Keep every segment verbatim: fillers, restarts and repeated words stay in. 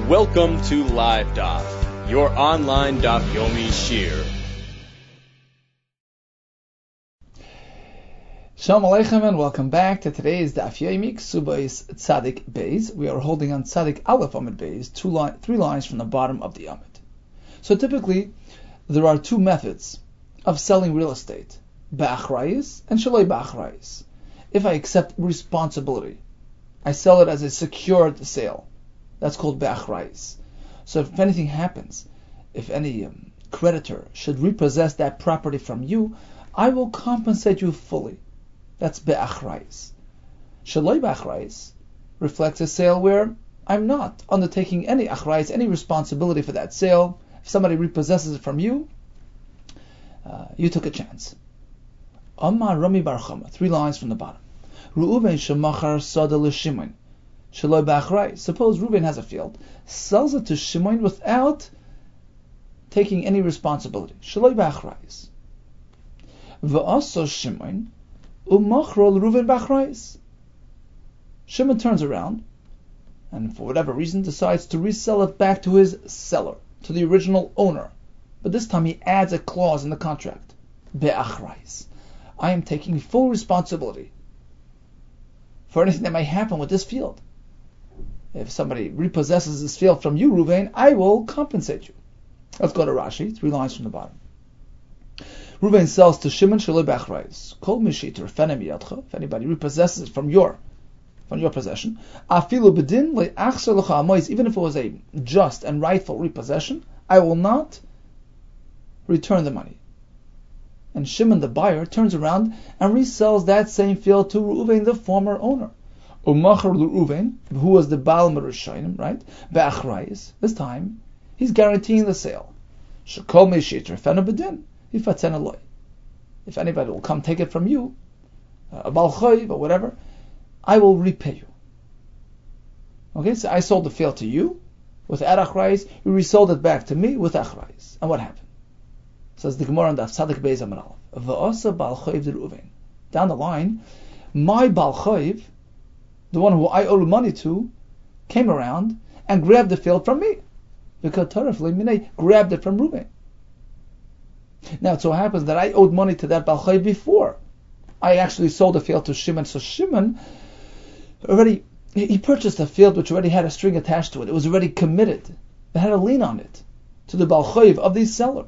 Welcome to Live Daf, your online Daf Yomi Shir. Shalom Aleichem and welcome back to today's Daf Yomi Ksubos Tzadik Beis. We are holding on Tzadik Aleph Amud Beis, two li- three lines from the bottom of the Amud. So typically, there are two methods of selling real estate: Be'achrayis and Shaloi Be'achrayis. If I accept responsibility, I sell it as a secured sale. That's called Be'achrayis. So if anything happens, if any um, creditor should repossess that property from you, I will compensate you fully. That's Be'achrayis. Shaloi Be'achrayis reflects a sale where I'm not undertaking any achrayis, any responsibility for that sale. If somebody repossesses it from you, uh, you took a chance. Amar Rami Bar Chama, three lines from the bottom. Reuven shemachar sada l'Shimon, shaloi b'achrayis. Suppose Reuven has a field, sells it to Shimon without taking any responsibility. Shaloi b'achrayis. V'aso Shimon umachro l'Reuven b'achrayis. Shimon turns around and for whatever reason decides to resell it back to his seller, to the original owner. But this time he adds a clause in the contract. Be'achrayis. I am taking full responsibility for anything that may happen with this field. If somebody repossesses this field from you, Reuven, I will compensate you. Let's go to Rashi, three lines from the bottom. Reuven sells to Shimon Shaloi Be'achrayis. Kol mishiter fenem yadcha. If anybody repossesses it from your from your possession, afilu bedin le'achser lecha amois. Even if it was a just and rightful repossession, I will not return the money. And Shimon the buyer turns around and resells that same field to Reuven, the former owner. Umachar Reuven, who was the Baal Merushanim, right? Be'achrayis. This time, he's guaranteeing the sale. Shekol me'shiter fena bedin ifatzen aloi. If anybody will come take it from you, a Baal Chayv or whatever, I will repay you. Okay, so I sold the field to you with achrayis. You resold it back to me with achrayis. And what happened? Says the Gemara on Daf Tzadik Beis Amud Aleph. V'asa Baal Chayv de Reuven. Down the line, my Baal Chayv, the one who I owe money to, came around and grabbed the field from me. Because Taref Le'minei grabbed it from Reuven. Now it so happens that I owed money to that Baal Chayv before I actually sold the field to Shimon. So Shimon already, he purchased a field which already had a string attached to it. It was already committed. It had a lien on it to the Baal Chayv of the seller.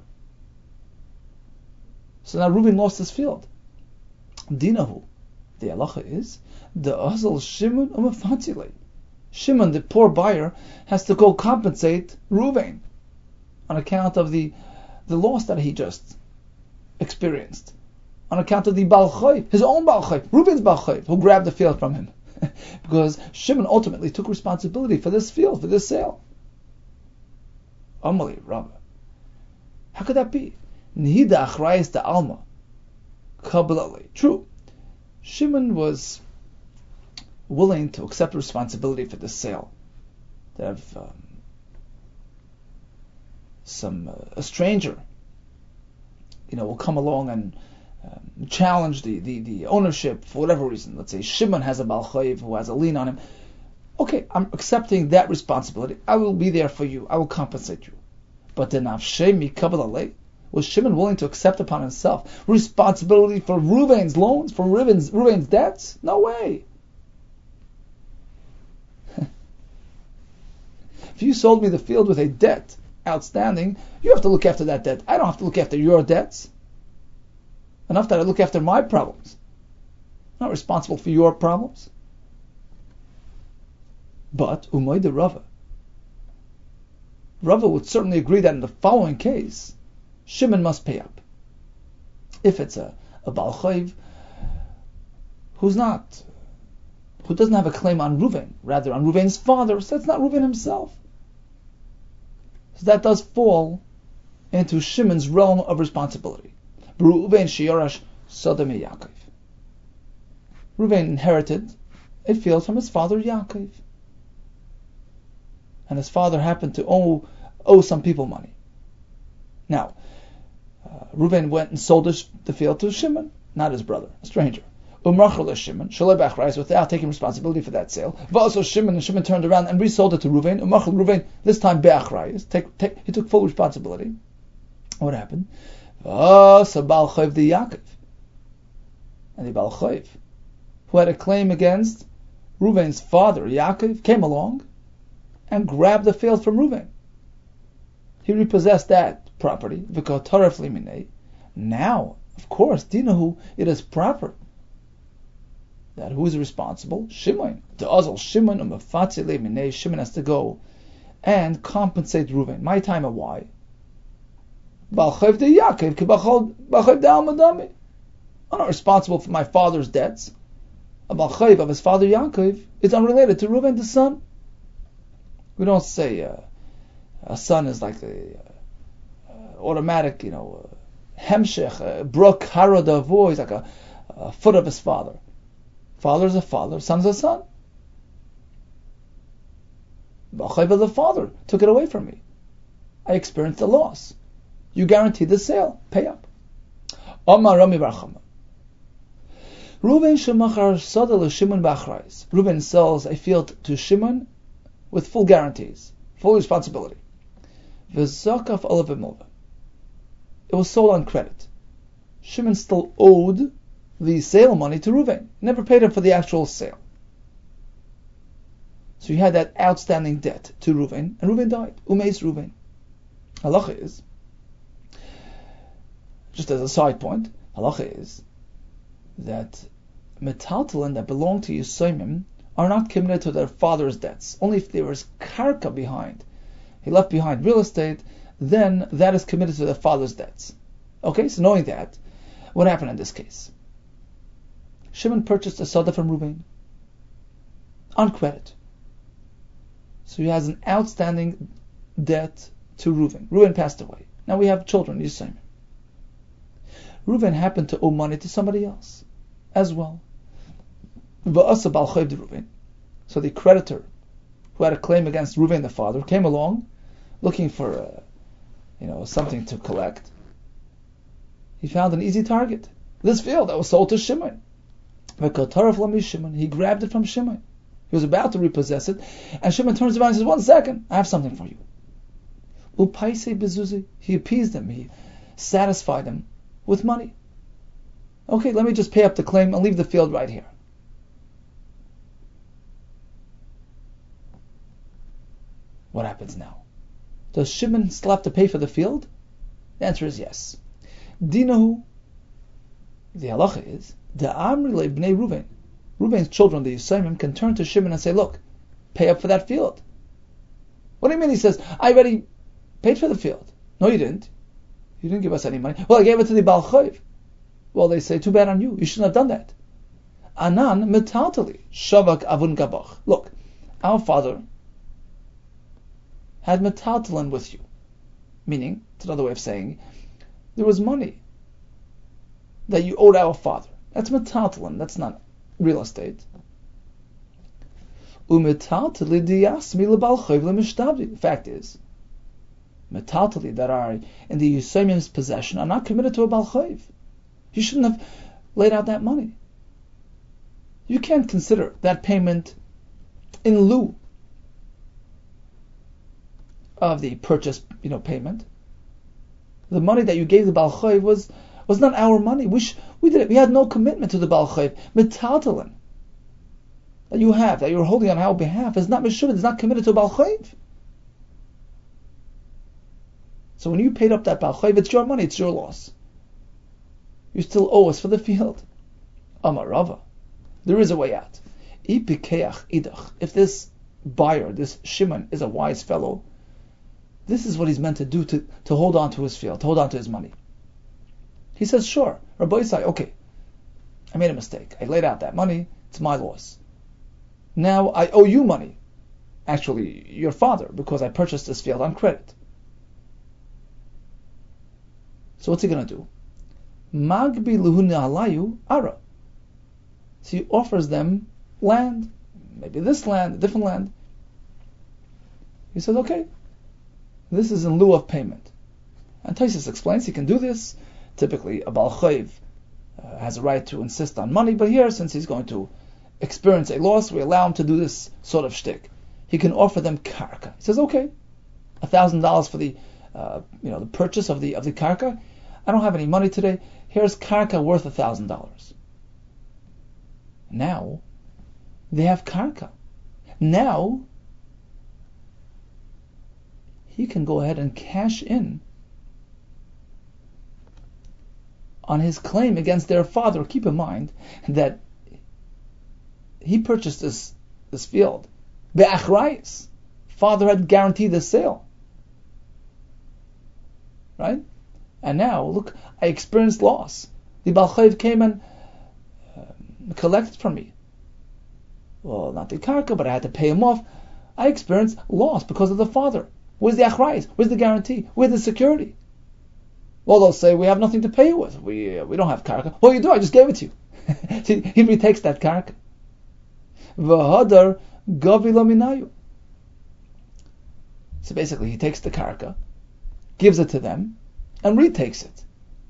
So now Reuven lost his field. Dinahu, the halacha is the azal Shimon umafatzile. Shimon, the poor buyer, has to go compensate Reuven on account of the the loss that he just experienced, on account of the Baal Chayv, his own Baal Chayv, Reuven's Baal Chayv, who grabbed the field from him, because Shimon ultimately took responsibility for this field, for this sale. Amali Rabbah, how could that be? Nihida achrayis da alma. Kabbalah. True. Shimon was willing to accept responsibility for this sale. That have um, some uh, a stranger, you know, will come along and um, challenge the, the, the ownership for whatever reason. Let's say Shimon has a Baal Chayv who has a lien on him. Okay, I'm accepting that responsibility. I will be there for you. I will compensate you. But then Avshemi Kabbalah. Was Shimon willing to accept upon himself responsibility for Reuven's loans, for Reuven's, Reuven's debts? No way. If you sold me the field with a debt outstanding, you have to look after that debt. I don't have to look after your debts. Enough that I look after my problems. I'm not responsible for your problems. But Umay de Rava. Rava would certainly agree that in the following case, Shimon must pay up. If it's a, a Baal Chayv who's not, who doesn't have a claim on Reuven, rather on Reuven's father, so that's not Reuven himself. So that does fall into Shimon's realm of responsibility. Reuven sheyorash Sodom Yaakov. Reuven inherited a field from his father Yaakov. And his father happened to owe, owe some people money. Now, uh, Reuven went and sold his, the field to Shimon, not his brother, a stranger. Umrachel Shimon, Shalei B'Achrayis, without taking responsibility for that sale. V'aso Shimon, and Shimon turned around and resold it to Ruvain. Umrachel Ruvain, this time B'Achrayis, take, take, he took full responsibility. What happened? V'aso Baal Chayv the Yaakov, and the Baal Chayv, who had a claim against Ruvain's father, Yaakov, came along and grabbed the field from Ruvain. He repossessed that property. V'kotaref liminei. Now, of course, Dinahu, it is proper that who is responsible? Shimon. The Azal Shimon umafatzi liminei. Shimon has to go and compensate Ruvain. My time of why? Balchayv de Yaakov ki balchayv de Almadami. I'm not responsible for my father's debts. A balchayv of his father Yaakov is unrelated to Ruvain the son. We don't say uh, a son is like a uh, automatic, you know, uh, hemshech, uh, brok harada voice, like a, a foot of his father. Father is a father, son is a son. Balchayv of the father took it away from me. I experienced a loss. You guaranteed the sale. Pay up. Omar Rami Barchama. Reuven shemachar sada l'Shimon b'achrayis. Reuven sells a field to Shimon with full guarantees, full responsibility. V'zakaf olav v'milva. It was sold on credit. Shimon still owed the sale money to Reuven. Never paid him for the actual sale. So you had that outstanding debt to Reuven, and Reuven died. Umeis Reuven. Halacha is, just as a side point, halacha is that metaltalin that belong to Yisomim are not committed to their father's debts. Only if there was karka behind, he left behind real estate, then that is committed to their father's debts. Okay, so knowing that, what happened in this case? Shimon purchased a soda from Reuven on credit. So he has an outstanding debt to Reuven. Reuven passed away. Now we have children, Yisomim. Reuven happened to owe money to somebody else as well. So the creditor who had a claim against Reuven the father came along looking for uh, you know, something to collect. He found an easy target. This field that was sold to Shimon. He grabbed it from Shimon. He was about to repossess it, and Shimon turns around and says, one second, I have something for you. He appeased him, he satisfied him with money. Okay, let me just pay up the claim and leave the field right here. What happens now? Does Shimon still have to pay for the field? The answer is yes. Dinahu, the halacha is, Da'amri le'bnei Reuven. Reuven's children, the Yisomim, can turn to Shimon and say, look, pay up for that field. What do you mean? He says, I already paid for the field. No, you didn't. You didn't give us any money. Well, I gave it to the Baal Chayv. Well, they say, too bad on you. You shouldn't have done that. Anan metaltali shavak avun gabach. Look, our father had metaltalin with you. Meaning, it's another way of saying, there was money that you owed our father. That's metaltalin. That's not real estate. Umetaltali diyasmi lebal chayv lemishtabdi. The fact is, metaltali that are in the Yisomim's possession are not committed to a Baal Chayv. You shouldn't have laid out that money. You can't consider that payment in lieu of the purchase, you know, payment. The money that you gave the Baal Chayv was was not our money. We sh- we did it. We had no commitment to the Baal Chayv. Metaltalin that you have, that you're holding on our behalf, is not meshuvah, is not committed to Baal Chayv. So when you paid up that Baal Chayv, it's your money, it's your loss. You still owe us for the field. Amar Rava, there is a way out. If this buyer, this Shimon, is a wise fellow, this is what he's meant to do to, to hold on to his field, to hold on to his money. He says, sure, Rabbi Yisai, okay, I made a mistake. I laid out that money, it's my loss. Now I owe you money. Actually, your father, because I purchased this field on credit. So what's he going to do? Magbi luhuni alayu ara. So he offers them land, maybe this land, a different land. He says, okay, this is in lieu of payment. And Taisus explains he can do this. Typically, a Baal Chayv uh, has a right to insist on money, but here, since he's going to experience a loss, we allow him to do this sort of shtick. He can offer them karka. He says, okay, a thousand dollars for the, uh, you know, the purchase of the of the karka. I don't have any money today. Here's karka worth a thousand dollars. Now they have karka. Now he can go ahead and cash in on his claim against their father. Keep in mind that he purchased this this field. Be'achrayis. Father had guaranteed the sale. Right? And now, look, I experienced loss. The Baal Chayv came and uh, collected from me. Well, not the karka, but I had to pay him off. I experienced loss because of the father. Where's the achrayis? Where's the guarantee? Where's the security? Well, they'll say, we have nothing to pay you with. We uh, we don't have karka. Well, you do, I just gave it to you. See, he retakes that karka. V'hadar gavi lo minayu. So basically, he takes the karka, gives it to them, and retakes it.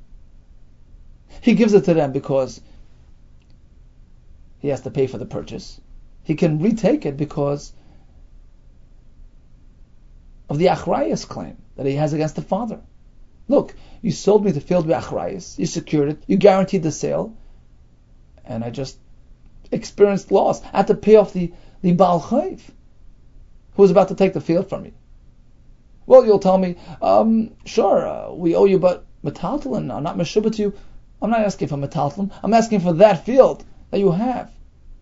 He gives it to them because he has to pay for the purchase. He can retake it because of the achrayis claim that he has against the father. Look, you sold me the field with achrayis, you secured it, you guaranteed the sale, and I just experienced loss. I had to pay off the, the Baal Chayv, who was about to take the field from me. Well, you'll tell me, um, sure, uh, we owe you, but metaltalin, I'm not meshubah to you. I'm not asking for metaltalin. I'm asking for that field that you have.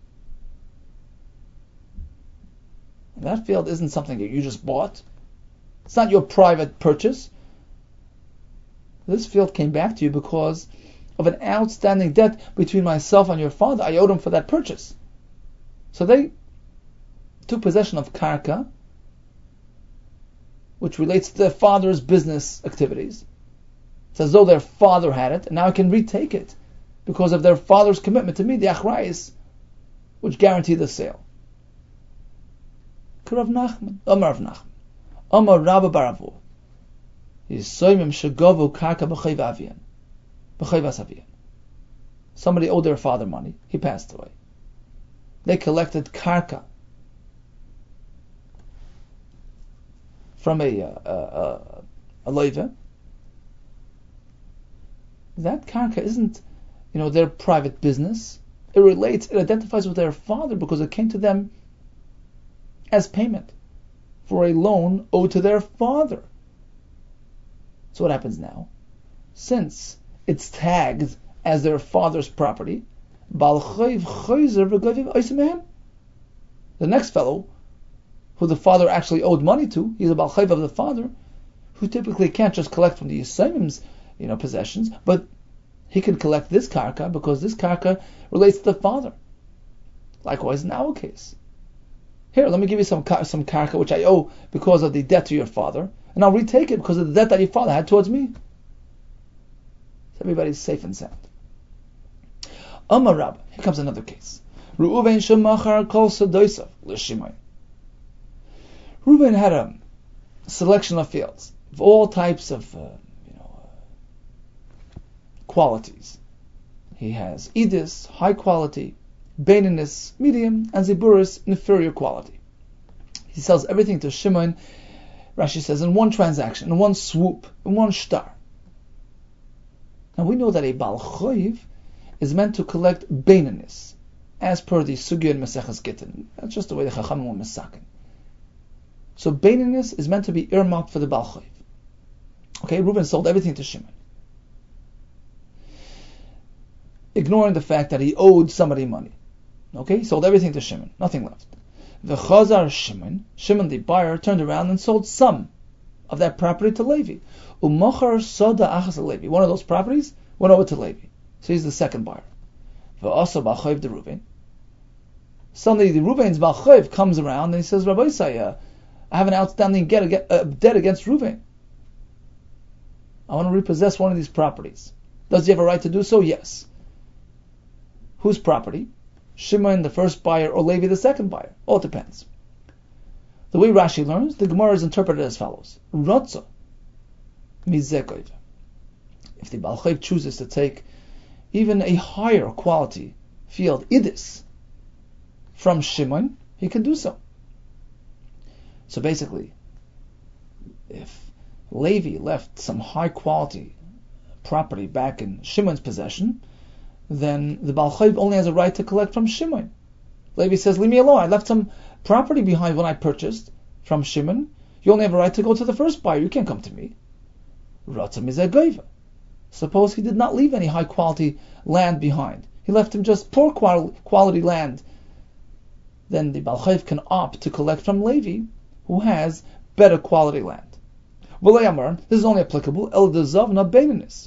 And that field isn't something that you just bought. It's not your private purchase. This field came back to you because of an outstanding debt between myself and your father. I owed him for that purchase. So they took possession of karka, which relates to their father's business activities. It's as though their father had it, and now I can retake it because of their father's commitment to me, the achrayis, which guarantee the sale. Rav Nachman, Amar Rav Nachman, Amar Rabba Baravu, Yisoymim shegovu karka b'chayv avian, b'chayvas avian. Somebody owed their father money. He passed away. They collected karka from a uh, uh, a loiva. That karka isn't, you know, their private business. It relates, it identifies with their father because it came to them as payment for a loan owed to their father. So what happens now? Since it's tagged as their father's property, the next fellow, who the father actually owed money to, he's a Baal Chayv of the father, who typically can't just collect from the Yisraelim's, you know, possessions, but he can collect this karka because this karka relates to the father. Likewise in our case. Here, let me give you some some karka which I owe because of the debt to your father, and I'll retake it because of the debt that your father had towards me. So everybody's safe and sound. Amar Rabba, here comes another case. Reuven shemachar kol sadosav l'shimon. Reuven had a selection of fields of all types of uh, you know uh, qualities. He has edis, high quality, baininus, medium, and ziburis, inferior quality. He sells everything to Shimon, Rashi says, in one transaction, in one swoop, in one shtar. Now we know that a Baal Chayv is meant to collect baininus, as per the Sugya and Maseches Gittin. That's just the way the Chachamim were misaken. So baininus is meant to be earmarked for the Baal Chayv. Okay, Reuben sold everything to Shimon, ignoring the fact that he owed somebody money. Okay, he sold everything to Shimon, nothing left. The Chazar Shimon, Shimon the buyer, turned around and sold some of that property to Levi. Umachar soda achas Levi. One of those properties went over to Levi. So he's the second buyer. V'asa Baal Chayv de Reuven. Suddenly the Reuven's Baal Chayv comes around and he says, Rabbi Isaiah, I have an outstanding debt against Reuven. I want to repossess one of these properties. Does he have a right to do so? Yes. Whose property? Shimon, the first buyer, or Levi, the second buyer? All depends. The way Rashi learns, the Gemara is interpreted as follows. Rotza mizeh koiv. If the Baal Chayv chooses to take, even a higher quality field, idis, from Shimon, he can do so. So basically, if Levi left some high quality property back in Shimon's possession, then the Baal Chayv only has a right to collect from Shimon. Levi says, leave me alone, I left some property behind when I purchased from Shimon. You only have a right to go to the first buyer, you can't come to me. Ratzam is a goiva. Suppose he did not leave any high quality land behind. He left him just poor quality land. Then the Baal Chayv can opt to collect from Levi, who has better quality land. This is only applicable el dezavna beinanis.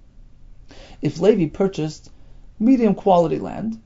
If Levi purchased medium quality land,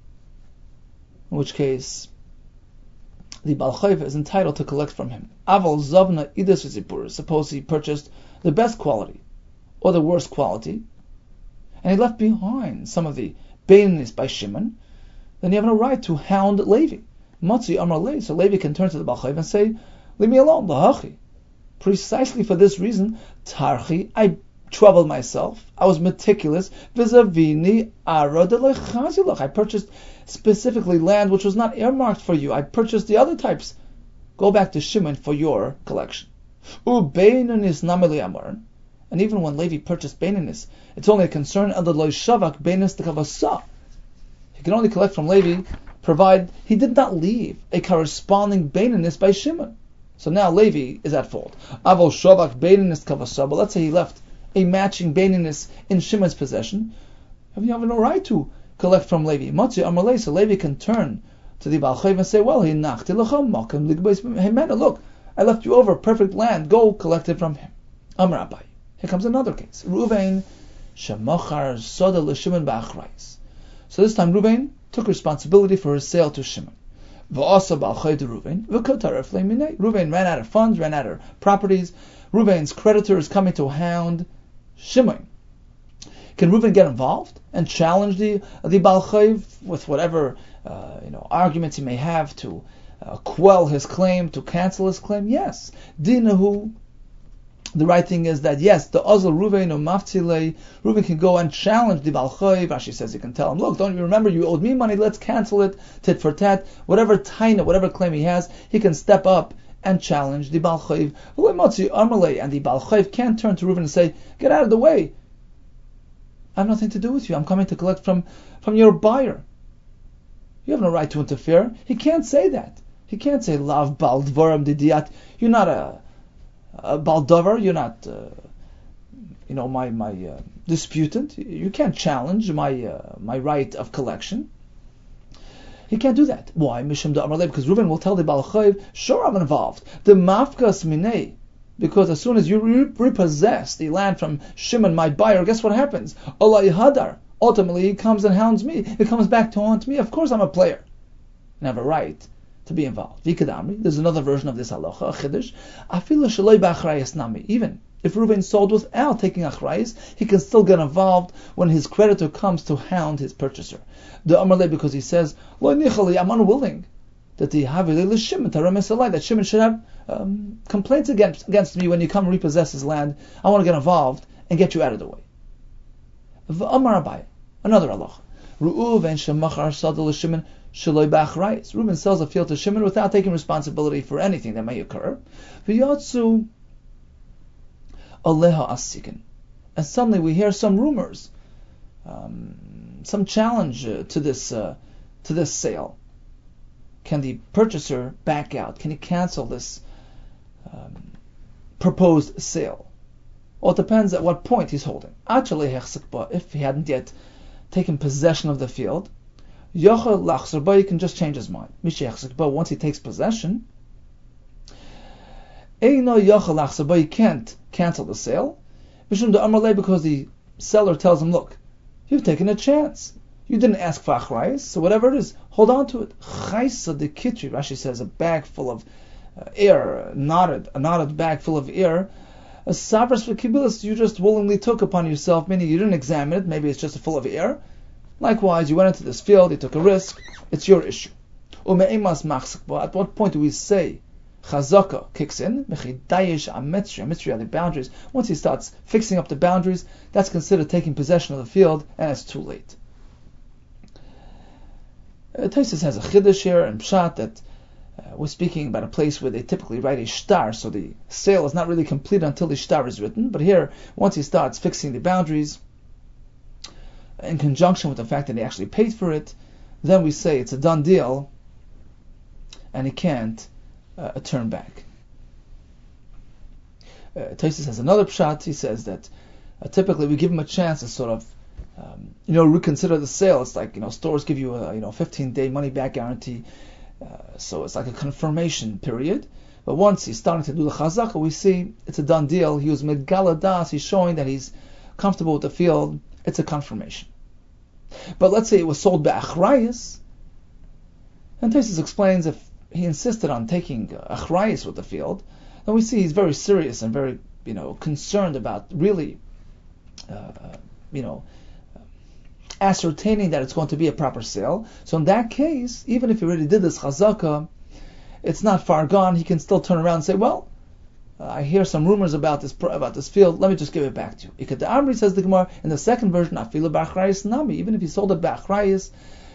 in which case the Baal Chayv is entitled to collect from him. Aval zavna idas v'zipur. Suppose he purchased the best quality or the worst quality, and he left behind some of the beinanis by Shimon, then you have no right to hound Levi. Matzi amar Levi. So Levi can turn to the Baal Chayv and say, leave me alone, lahachi. Precisely for this reason, Tarchi, I troubled myself, I was meticulous, vis-a-vini ara de lechazilach. I purchased specifically land which was not earmarked for you. I purchased the other types. Go back to Shimon for your collection. U-beinanis nameli amar. And even when Levi purchased beinanis, it's only a concern under lo shavak beinas tekavasa. He can only collect from Levi, provided he did not leave a corresponding beinanis by Shimon. So now Levi is at fault. Avol shavak beinanis kavasa. But let's say he left a matching beinanis in Shimon's possession. You have no right to collect from Levi. Matzi Amalei, so Levi can turn to the Baal Chayv and say, well, he nachti lacham makam ligbeis hemena. Look, I left you over perfect land. Go collect it from him. Amar Abai. Here comes another case. Ruvain shemachar soda l'Shimon ba'achrayis. So this time Ruvain took responsibility for his sale to Shimon. V'asa Baal Chayv to Ruvain v'kotaref le'minei. Ruvain ran out of funds, ran out of properties. Ruvain's creditor is coming to hound Shimon. Can Reuven get involved and challenge the the Baal Chayv with whatever uh, you know arguments he may have to uh, quell his claim, to cancel his claim? Yes. Dinahu. The right thing is that yes, the Ozl Reuven or Maftzilei, Reuven can go and challenge the Baal Chayv. Rashi says he can tell him, look, don't you remember you owed me money? Let's cancel it, tit for tat. Whatever taina, whatever claim he has, he can step up and challenge the Baal Chayv. And the Baal Chayv can't turn to Reuven and say, get out of the way. I have nothing to do with you. I'm coming to collect from, from your buyer. You have no right to interfere. He can't say that. He can't say, Lav Baal Dvaram Didiyat. You're not a, a Baal Davar. You're not, uh, you know, my my uh, disputant. You can't challenge my uh, my right of collection. He can't do that. Why? Mishum da Amar Lev, because Reuven will tell the Baal Chayv, sure, I'm involved. The Mafkas Minei. Because as soon as you re- repossess the land from Shimon, my buyer, guess what happens? Allah Hadar. Ultimately, he comes and hounds me. He comes back to haunt me. Of course, I'm a player. And I have a right to be involved. Vikadamri. There's another version of this halacha, a chiddush. Afilu shaloi b'achrayis nami. Even if Reuven sold without taking achrayis, he can still get involved when his creditor comes to hound his purchaser. The Amarle, because he says, Lo nichali, I'm unwilling that the Havili Shimon that Shimon should have um, complaints against against me when you come repossess his land. I want to get involved and get you out of the way. V'amar Abai, another Allah. Reuven shemachar sadol Shimon shaloi b'achrayis. Reuven sells a field to Shimon without taking responsibility for anything that may occur. V'yatzu aleha asikin, and suddenly we hear some rumors, um, some challenge uh, to this uh, to this sale. Can the purchaser back out? Can he cancel this um, proposed sale? Well, it depends at what point he's holding. If he hadn't yet taken possession of the field, he can just change his mind. Once he takes possession, he can't cancel the sale because the seller tells him, look, you've taken a chance. You didn't ask for achrayis, so whatever it is, hold on to it. Chaysa de kitri, Rashi says, a bag full of uh, air, knotted, a knotted bag full of air. A savras for kibilis, you just willingly took upon yourself, meaning you didn't examine it, maybe it's just full of air. Likewise, you went into this field, you took a risk, it's your issue. At what point do we say Chazaka kicks in. Mechidayish ametri, ametri are the boundaries. Once he starts fixing up the boundaries, that's considered taking possession of the field, and it's too late. Uh, Taisus has a chiddush here and pshat that uh, we're speaking about a place where they typically write a shtar, so the sale is not really complete until the shtar is written. But here, once he starts fixing the boundaries, in conjunction with the fact that he actually paid for it, then we say it's a done deal, and he can't Uh, a turn back. Uh, Taisus has another pshat. He says that uh, typically we give him a chance to sort of, um, you know, reconsider the sale. It's like, you know, stores give you a, you know, fifteen day money back guarantee, uh, so it's like a confirmation period. But once he's starting to do the chazaka, we see it's a done deal. He was mid galadas. He's showing that he's comfortable with the field. It's a confirmation. But let's say it was sold by achrayis, and Taisus explains if he insisted on taking achrayis with the field, then we see he's very serious and very, you know, concerned about really, uh, you know, ascertaining that it's going to be a proper sale. So in that case, even if he already did this chazaka, it's not far gone. He can still turn around and say, well, uh, I hear some rumors about this about this field. Let me just give it back to you. Ikad Amri, says the Gemara in the second version, afilu b'achrayis nami. Even if he sold it b'achrayis,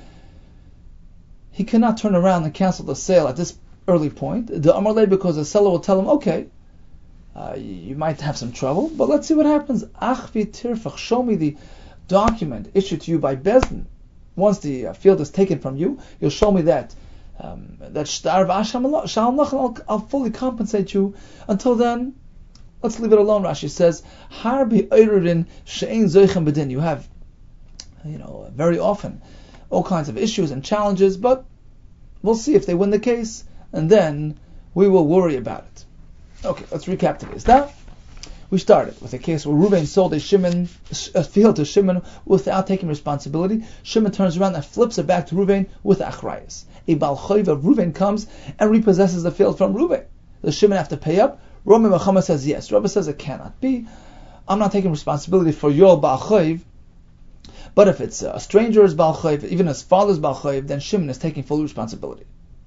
he cannot turn around and cancel the sale at this early point. The Amarle, because the seller will tell him, okay, uh, you might have some trouble, but let's see what happens. Achvi tirfach, show me the document issued to you by Bezdin. Once the uh, field is taken from you, you'll show me that um, that shtar v'asham, I'll, I'll fully compensate you. Until then, let's leave it alone. Rashi says, Harbi eirurin she'ein zoichem bedin. You have, you know, very often all kinds of issues and challenges, but we'll see if they win the case, and then we will worry about it. Okay, let's recap today's daf. We started with a case where Reuven sold a Shimon, a field to Shimon without taking responsibility. Shimon turns around and flips it back to Reuven with achrayis. A Baal Chayv of Reuven comes and repossesses the field from Reuven. Does Shimon have to pay up? Rami Mechama says yes. Rabbi says it cannot be. I'm not taking responsibility for your Baal Chayv. But if it's a stranger's Baal Chayv, even his father's Baal Chayv, then Shimon is taking full responsibility.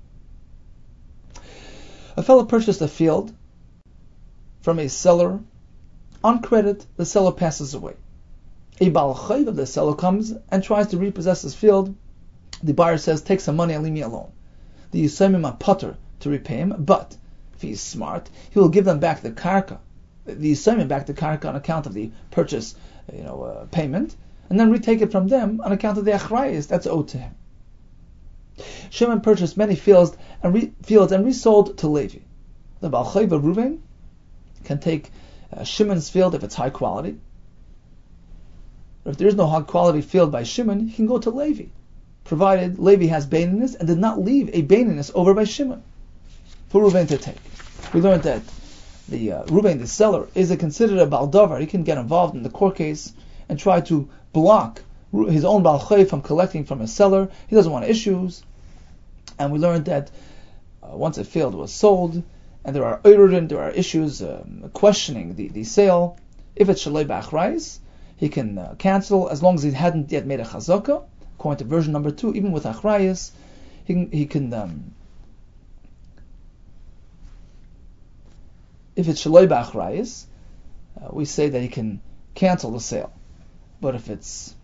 A fellow purchased a field from a seller. On credit, the seller passes away. A Baal Chayv of the seller comes and tries to repossess his field. The buyer says, take some money and leave me alone. The Yisayimim are putter to repay him, but if he's smart, he will give them back the karka. The Yisayimim back the karka on account of the purchase, you know, uh, payment, and then retake it from them on account of the achrayis that's owed to him. Shimon purchased many fields and re- fields and resold to Levi. The Baal Chayv of Reuven can take uh, Shimon's field if it's high quality. But if there is no high quality field by Shimon, he can go to Levi, provided Levi has baininess and did not leave a baininess over by Shimon for Reuven to take. We learned that the uh, Reuven, the seller, is a considered a Baal Davar. He can get involved in the court case and try to block his own Baal Chayv from collecting from his seller. He doesn't want issues. And we learned that uh, once a field was sold, and there are eirurin, there are issues um, questioning the, the sale, if it's shalei b'achrayis, he can uh, cancel as long as he hadn't yet made a chazaka. According to version number two, even with achrayis, he can, he can um, if it's shalei b'achrayis, uh, we say that he can cancel the sale. But if it's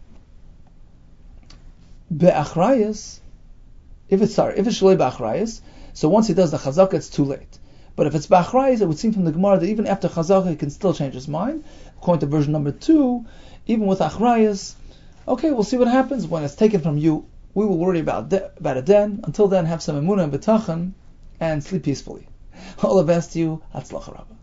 be'achrayis, if it's sorry, if it's shalei b'achrayis, so once he does the chazaka, it's too late. But if it's b'achrayis, it would seem from the Gemara that even after chazaka, he can still change his mind. According to version number two, even with achrayis, okay, we'll see what happens when it's taken from you. We will worry about de- about it then. Until then, have some emunah and betachon and sleep peacefully. All the best to you. Hatzlacha Rabbah.